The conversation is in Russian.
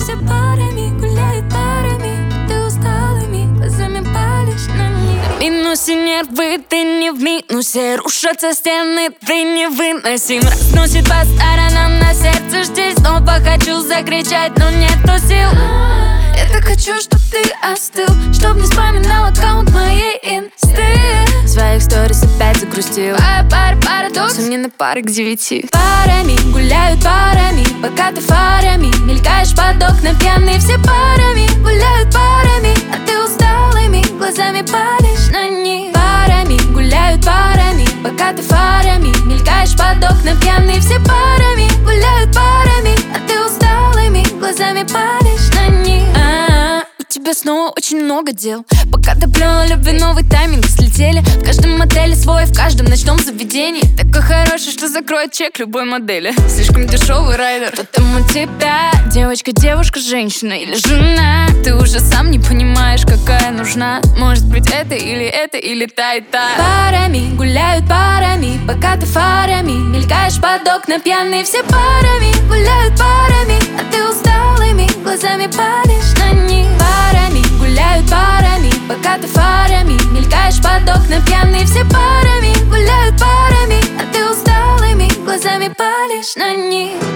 все парами, гуляют парами. Ты усталыми глазами палишь на них. В минусе нервы, ты не в минусе. Рушатся стены, ты невыносим. Разносит по сторонам на сердце. Здесь снова хочу закричать, но нету сил. Я так хочу, чтоб ты остыл, чтоб не вспоминал аккаунт моей инсты. В своих сторис опять загрустил. Парадокс, мне на пары к 9. Парами гуляют парами, пока ты фарами мелькаешь под окна пьяный. Все парами гуляют парами, а ты усталыми глазами палишь на них. Парами гуляют парами, пока ты фарами мелькаешь под окна пьяный. Все парами гуляют парами, а ты усталыми глазами палишь на них. У тебя снова очень много дел. Пока ты плела любви, новый тайминг слетели. В каждом отеле свой, в каждом ночном заведении. Такой хороший, что закроет чек любой модели. Слишком дешевый райдер. Потому тебя девочка, девушка, женщина или жена. Ты уже сам не понимаешь, какая нужна. Может быть это, или та и та. Парами гуляют парами, пока ты фарами мелькаешь под окна пьяный. Все парами гуляют парами, а ты усталыми глазами палишь на них. Парами гуляют парами, пока ты фарами мелькаешь под окна пьяный. Все парами гуляют парами, а ты усталыми глазами палишь на них.